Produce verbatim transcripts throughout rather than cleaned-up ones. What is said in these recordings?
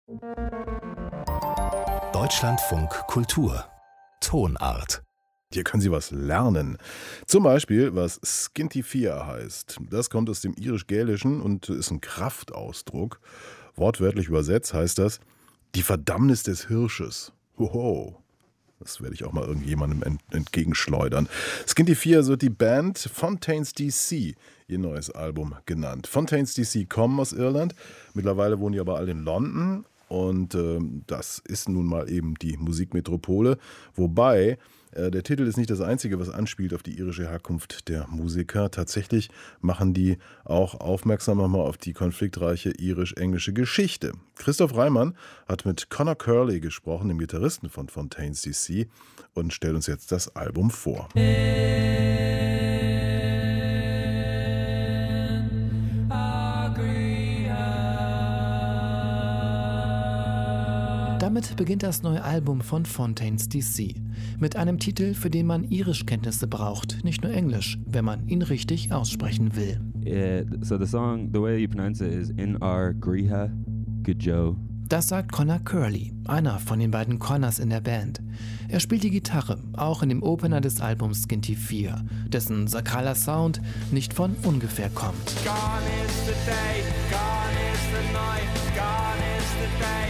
Deutschlandfunk Kultur Tonart. Hier können Sie was lernen. Zum Beispiel, was Scintiphia heißt. Das kommt aus dem Irisch-Gälischen und ist ein Kraftausdruck. Wortwörtlich übersetzt heißt das, die Verdammnis des Hirsches. Hoho. Das werde ich auch mal irgendjemandem ent- entgegenschleudern. Scintiphia wird die Band Fontaines D C, ihr neues Album, genannt. Fontaines D C kommen aus Irland. Mittlerweile wohnen die aber alle in London. Und äh, das ist nun mal eben die Musikmetropole. Wobei, äh, der Titel ist nicht das Einzige, was anspielt auf die irische Herkunft der Musiker. Tatsächlich machen die auch aufmerksam nochmal auf die konfliktreiche irisch-englische Geschichte. Christoph Reimann hat mit Conor Curley gesprochen, dem Gitarristen von Fontaines D C, und stellt uns jetzt das Album vor. Damit beginnt das neue Album von Fontaines D C. Mit einem Titel, für den man Irischkenntnisse braucht, nicht nur Englisch, wenn man ihn richtig aussprechen will. Yeah, so the song, the way you pronounce it is In Our Griha Gujo. Das sagt Conor Curley, einer von den beiden Connors in der Band. Er spielt die Gitarre, auch in dem Opener des Albums Scintiphia, dessen sakraler Sound nicht von ungefähr kommt. Gone is the day, gone is the night, gone is the day.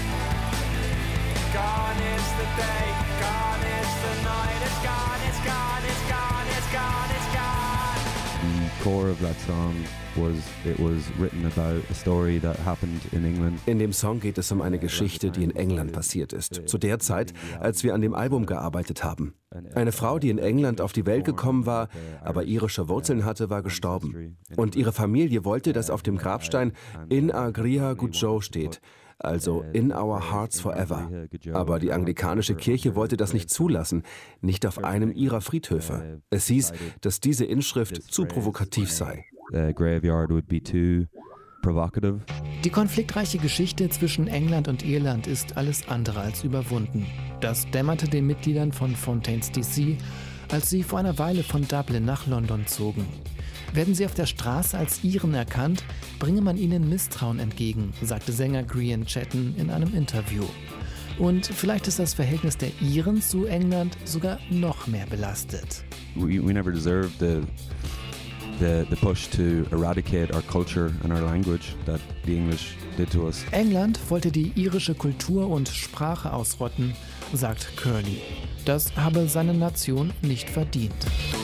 Gone is the day, gone is the night, it's gone, it's gone, it's gone, it's gone, it's gone. The core of that song was, it was written about a story that happened in England. In dem Song geht es um eine Geschichte, die in England passiert ist, zu der Zeit, als wir an dem Album gearbeitet haben. Eine Frau, die in England auf die Welt gekommen war, aber irische Wurzeln hatte, war gestorben. Und ihre Familie wollte, dass auf dem Grabstein In Our Griha Gujo steht, also In Our Hearts Forever. Aber die anglikanische Kirche wollte das nicht zulassen, nicht auf einem ihrer Friedhöfe. Es hieß, dass diese Inschrift zu provokativ sei. The graveyard would be too provocative. Die konfliktreiche Geschichte zwischen England und Irland ist alles andere als überwunden. Das dämmerte den Mitgliedern von Fontaines D C, als sie vor einer Weile von Dublin nach London zogen. Werden sie auf der Straße als Iren erkannt, bringe man ihnen Misstrauen entgegen, sagte Sänger Grian Chetton in einem Interview. Und vielleicht ist das Verhältnis der Iren zu England sogar noch mehr belastet. We, we never deserved the, the, the push to eradicate our culture and our language that the English did to us. England wollte die irische Kultur und Sprache ausrotten, sagt Curley. Das habe seine Nation nicht verdient.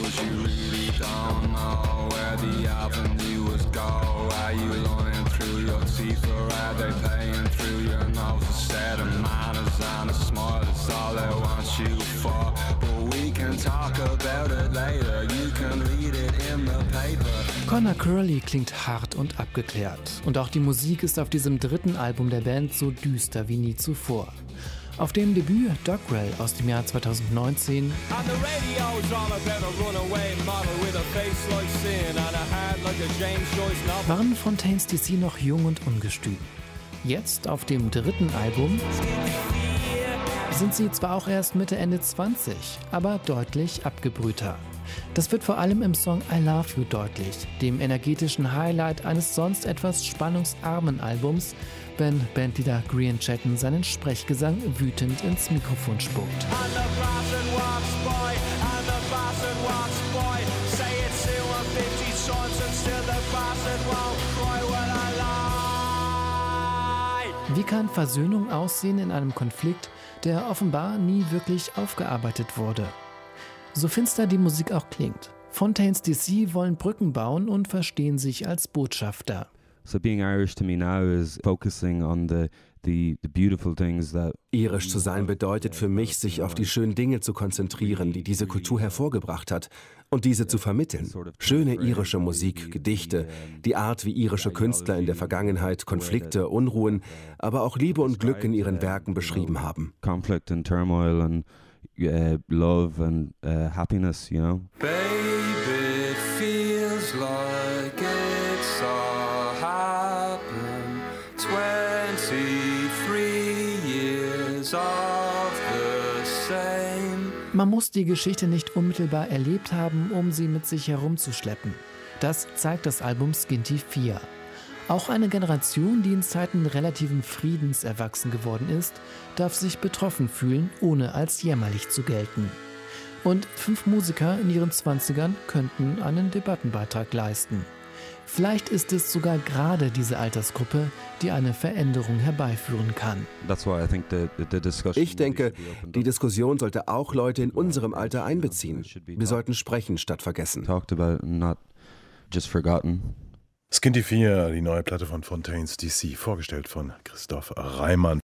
Conor Curley klingt hart und abgeklärt. Und auch die Musik ist auf diesem dritten Album der Band so düster wie nie zuvor. Auf dem Debüt Doggerel aus dem Jahr zweitausendneunzehn waren Fontaines D C noch jung und ungestüm. Jetzt auf dem dritten Album sind sie zwar auch erst Mitte, Ende zwanzig, aber deutlich abgebrühter. Das wird vor allem im Song I Love You deutlich, dem energetischen Highlight eines sonst etwas spannungsarmen Albums, wenn Bandleader Grian Chetton seinen Sprechgesang wütend ins Mikrofon spuckt. Wie kann Versöhnung aussehen in einem Konflikt, der offenbar nie wirklich aufgearbeitet wurde? So finster die Musik auch klingt. Fontaines D C wollen Brücken bauen und verstehen sich als Botschafter. So being Irish to me now is focusing on the, the, the beautiful things that... Irisch zu sein bedeutet für mich, sich auf die schönen Dinge zu konzentrieren, die diese Kultur hervorgebracht hat, und diese zu vermitteln. Schöne irische Musik, Gedichte, die Art, wie irische Künstler in der Vergangenheit Konflikte, Unruhen, aber auch Liebe und Glück in ihren Werken beschrieben haben. Conflict and turmoil and uh, love and uh, happiness, you know. Baby, it feels like it's all happened. twenty-three years of the same. Man muss die Geschichte nicht unmittelbar erlebt haben, um sie mit sich herumzuschleppen. Das zeigt das Album Scintiphia. Auch eine Generation, die in Zeiten relativen Friedens erwachsen geworden ist, darf sich betroffen fühlen, ohne als jämmerlich zu gelten. Und fünf Musiker in ihren Zwanzigern könnten einen Debattenbeitrag leisten. Vielleicht ist es sogar gerade diese Altersgruppe, die eine Veränderung herbeiführen kann. Ich denke, die Diskussion sollte auch Leute in unserem Alter einbeziehen. Wir sollten sprechen statt vergessen. Skinty vier, die neue Platte von Fontaines D C, vorgestellt von Christoph Reimann.